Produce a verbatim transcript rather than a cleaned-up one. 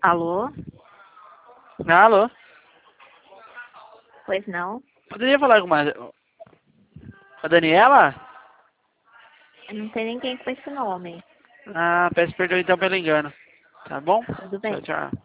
Alô? Ah, alô? Pois não? Poderia falar com mais... A Daniela? Eu não tem ninguém com esse nome. Ah, peço perdão então pelo engano. Tá bom? Tudo Tchau, bem. tchau.